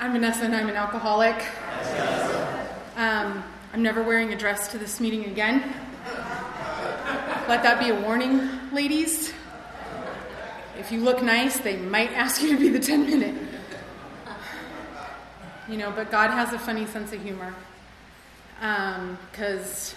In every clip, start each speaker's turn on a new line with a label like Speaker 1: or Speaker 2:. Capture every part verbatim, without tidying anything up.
Speaker 1: I'm Vanessa and I'm an alcoholic. Um, I'm never wearing a dress to this meeting again. Let that be a warning, ladies. If you look nice, they might ask you to be the ten minute. You know, but God has a funny sense of humor. Because um,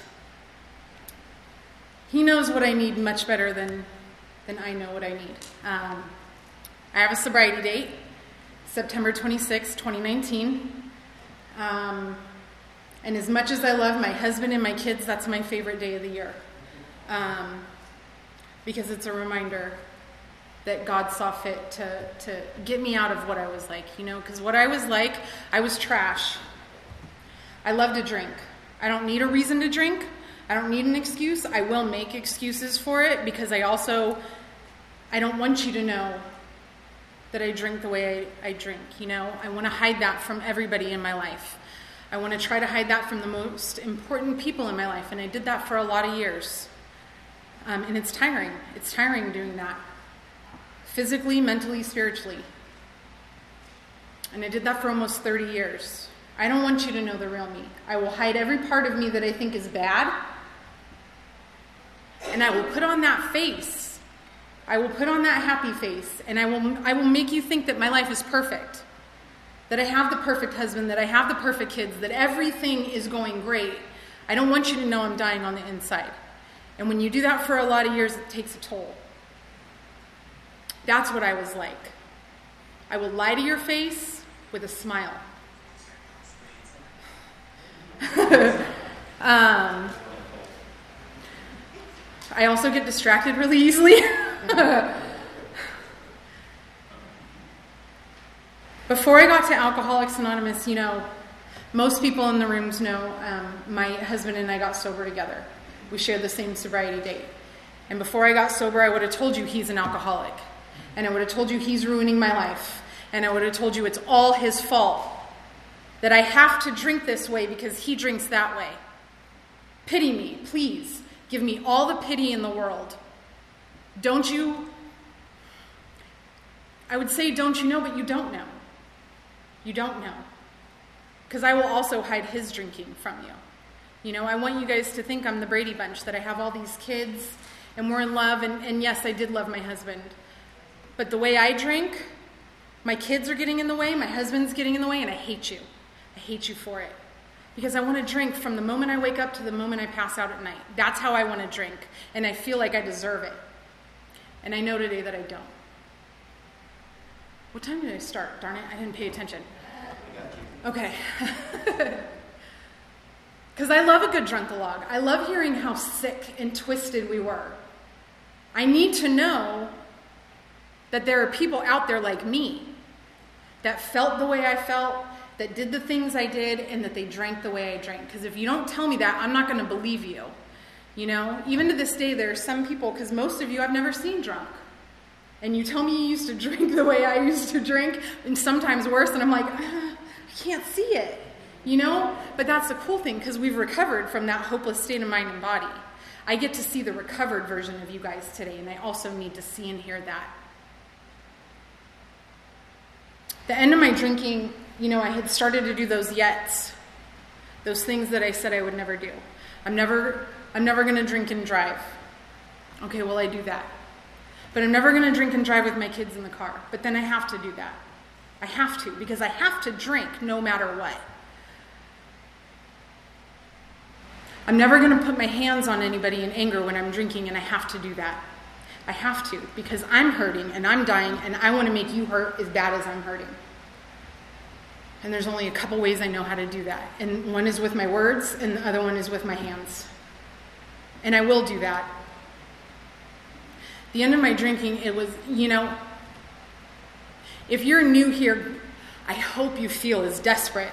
Speaker 1: He knows what I need much better than, than I know what I need. Um, I have a sobriety date, September twenty-sixth, twenty nineteen. Um, and as much as I love my husband and my kids, that's my favorite day of the year. Um, because it's a reminder that God saw fit to, to get me out of what I was like, you know, because what I was like, I was trash. I love to drink. I don't need a reason to drink. I don't need an excuse. I will make excuses for it because I also, I don't want you to know that I drink the way I, I drink, you know. I want to hide that from everybody in my life. I want to try to hide that from the most important people in my life, and I did that for a lot of years. Um, and it's tiring. It's tiring doing that. Physically, mentally, spiritually. And I did that for almost thirty years. I don't want you to know the real me. I will hide every part of me that I think is bad. And I will put on that face. I will put on that happy face. And I will I will make you think that my life is perfect. That I have the perfect husband. That I have the perfect kids. That everything is going great. I don't want you to know I'm dying on the inside. And when you do that for a lot of years, it takes a toll. That's what I was like. I will lie to your face with a smile. um, I also get distracted really easily. Before I got to Alcoholics Anonymous, you know, most people in the rooms know um, my husband and I got sober together. We shared the same sobriety date. And before I got sober, I would have told you he's an alcoholic. And I would have told you he's ruining my life. And I would have told you it's all his fault. That I have to drink this way because he drinks that way. Pity me, please. Give me all the pity in the world. Don't you... I would say don't you know, but you don't know. You don't know. Because I will also hide his drinking from you. You know, I want you guys to think I'm the Brady Bunch, that I have all these kids and we're in love. And, and yes, I did love my husband. But the way I drink, my kids are getting in the way, my husband's getting in the way, and I hate you. I hate you for it. Because I want to drink from the moment I wake up to the moment I pass out at night. That's how I want to drink. And I feel like I deserve it. And I know today that I don't. What time did I start? Darn it, I didn't pay attention. Okay. Because I love a good drunk-a-log. I love hearing how sick and twisted we were. I need to know that there are people out there like me that felt the way I felt, that did the things I did, and that they drank the way I drank. Because if you don't tell me that, I'm not going to believe you. You know, even to this day, there are some people, because most of you I've never seen drunk. And you tell me you used to drink the way I used to drink, and sometimes worse, and I'm like, ah, I can't see it. You know? But that's the cool thing, because we've recovered from that hopeless state of mind and body. I get to see the recovered version of you guys today, and I also need to see and hear that. The end of my drinking, you know, I had started to do those yets, those things that I said I would never do. I'm never, I'm never going to drink and drive. Okay, well, I do that. But I'm never going to drink and drive with my kids in the car. But then I have to do that. I have to, because I have to drink no matter what. I'm never going to put my hands on anybody in anger when I'm drinking, and I have to do that. I have to, because I'm hurting and I'm dying and I want to make you hurt as bad as I'm hurting. And there's only a couple ways I know how to do that. And one is with my words and the other one is with my hands. And I will do that. The end of my drinking, it was, you know, if you're new here, I hope you feel as desperate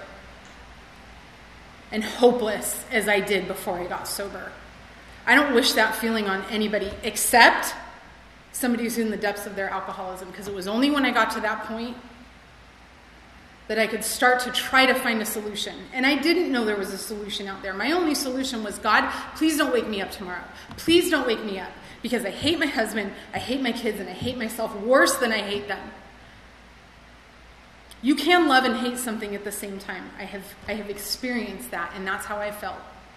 Speaker 1: and hopeless as I did before I got sober. I don't wish that feeling on anybody except somebody who's in the depths of their alcoholism, because it was only when I got to that point that I could start to try to find a solution. And I didn't know there was a solution out there. My only solution was, God, please don't wake me up tomorrow. Please don't wake me up, because I hate my husband, I hate my kids, and I hate myself worse than I hate them. You can love and hate something at the same time. I have I have experienced that, and that's how I felt.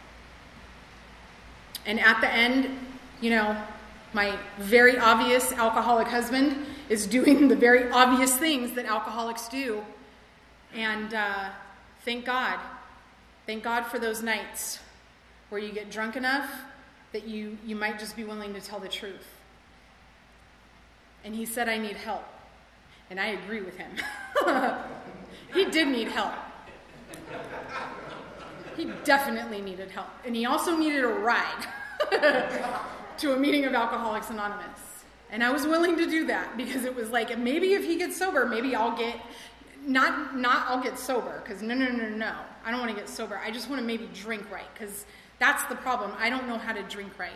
Speaker 1: And at the end, you know, my very obvious alcoholic husband is doing the very obvious things that alcoholics do. And uh, thank God. Thank God for those nights where you get drunk enough that you, you might just be willing to tell the truth. And he said, I need help. And I agree with him. He did need help. He definitely needed help. And he also needed a ride to a meeting of Alcoholics Anonymous. And I was willing to do that because it was like, maybe if he gets sober, maybe I'll get, not, not I'll get sober. Because no, no, no, no. I don't want to get sober. I just want to maybe drink right. Because that's the problem. I don't know how to drink right.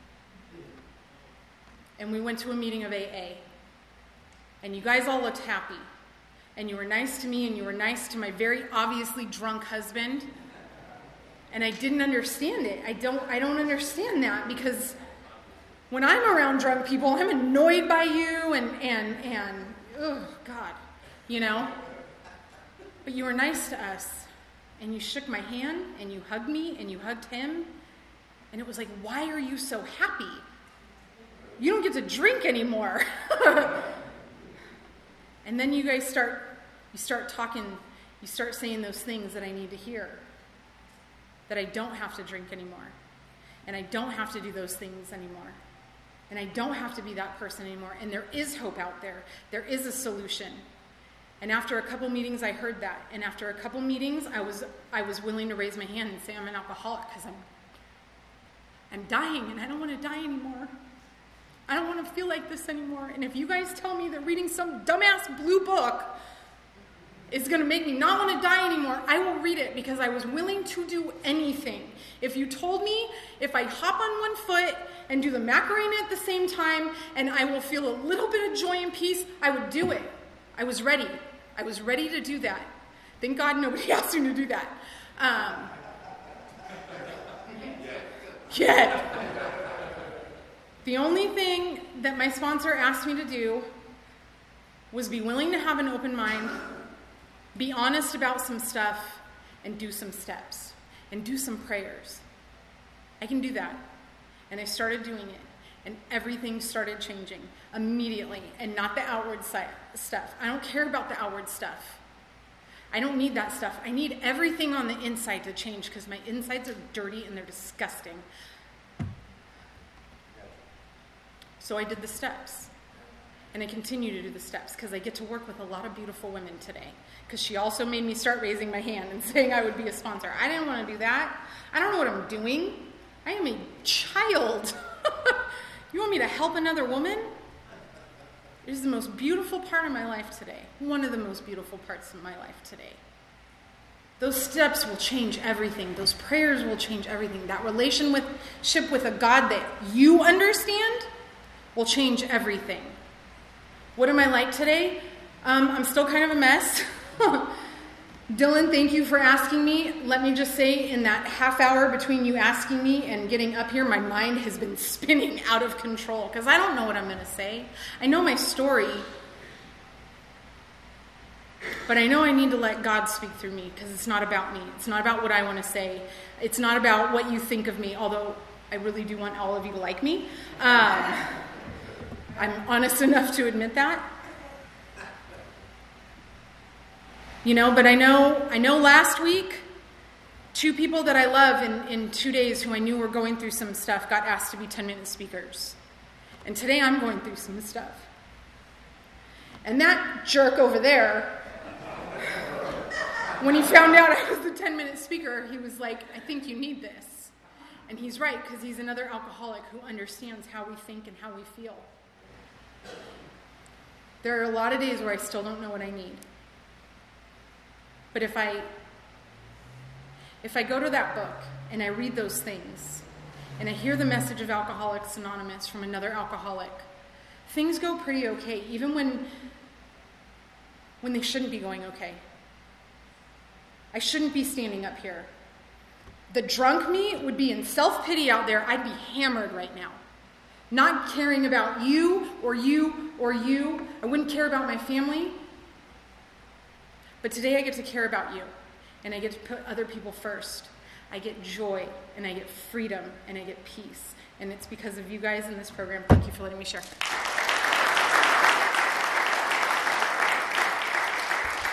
Speaker 1: And we went to a meeting of A A. And you guys all looked happy. And you were nice to me, and you were nice to my very obviously drunk husband. And I didn't understand it. I don't I don't understand that, because when I'm around drunk people, I'm annoyed by you and and and oh God, you know? But you were nice to us. And you shook my hand, and you hugged me, and you hugged him. And it was like, why are you so happy? You don't get to drink anymore. And then you guys start, you start talking, you start saying those things that I need to hear. That I don't have to drink anymore. And I don't have to do those things anymore. And I don't have to be that person anymore. And there is hope out there. There is a solution. And after a couple meetings, I heard that. And after a couple meetings, I was I was willing to raise my hand and say I'm an alcoholic because I'm, I'm dying and I don't want to die anymore. I don't want to feel like this anymore. And if you guys tell me that reading some dumbass blue book is going to make me not want to die anymore, I will read it because I was willing to do anything. If you told me if I hop on one foot and do the Macarena at the same time and I will feel a little bit of joy and peace, I would do it. I was ready. I was ready to do that. Thank God nobody asked me to do that. Um, yeah. The only thing that my sponsor asked me to do was be willing to have an open mind, be honest about some stuff, and do some steps, and do some prayers. I can do that. And I started doing it. And everything started changing immediately, and not the outward side stuff. I don't care about the outward stuff. I don't need that stuff. I need everything on the inside to change because my insides are dirty and they're disgusting. So I did the steps. And I continue to do the steps because I get to work with a lot of beautiful women today. Because she also made me start raising my hand and saying I would be a sponsor. I didn't want to do that. I don't know what I'm doing. I am a child. You want me to help another woman? It is the most beautiful part of my life today. One of the most beautiful parts of my life today. Those steps will change everything. Those prayers will change everything. That relationship with a God that you understand will change everything. What am I like today? Um, I'm still kind of a mess. Dylan, thank you for asking me. Let me just say, in that half hour between you asking me and getting up here, my mind has been spinning out of control because I don't know what I'm going to say. I know my story, but I know I need to let God speak through me because it's not about me. It's not about what I want to say. It's not about what you think of me, although I really do want all of you to like me. Um, I'm honest enough to admit that. You know, but I know I know last week, two people that I love in, in two days who I knew were going through some stuff got asked to be ten-minute speakers. And today I'm going through some stuff. And that jerk over there, when he found out I was the ten-minute speaker, he was like, I think you need this. And he's right, because he's another alcoholic who understands how we think and how we feel. There are a lot of days where I still don't know what I need. But if I if I go to that book and I read those things and I hear the message of Alcoholics Anonymous from another alcoholic, things go pretty okay, even when when they shouldn't be going okay. I shouldn't be standing up here. The drunk me would be in self-pity out there. I'd be hammered right now. Not caring about you or you or you. I wouldn't care about my family. But today I get to care about you, and I get to put other people first. I get joy, and I get freedom, and I get peace. And it's because of you guys in this program. Thank you for letting me share.